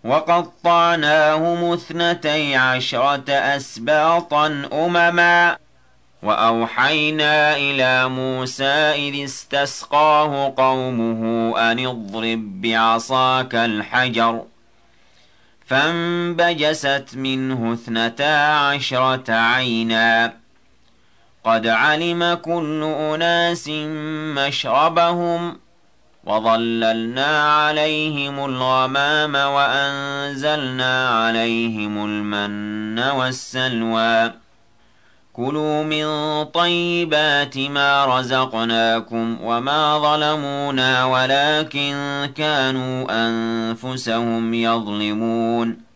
وقطعناهم 12 أسباطا أمما وأوحينا إلى موسى إذ استسقاه قومه أن اضرب بعصاك الحجر فانبجست منه 12 عينا قد علم كل أناس مشربهم وظللنا عليهم الغمام وأنزلنا عليهم المن والسلوى كلوا من طيبات ما رزقناكم وما ظلمونا ولكن كانوا أنفسهم يظلمون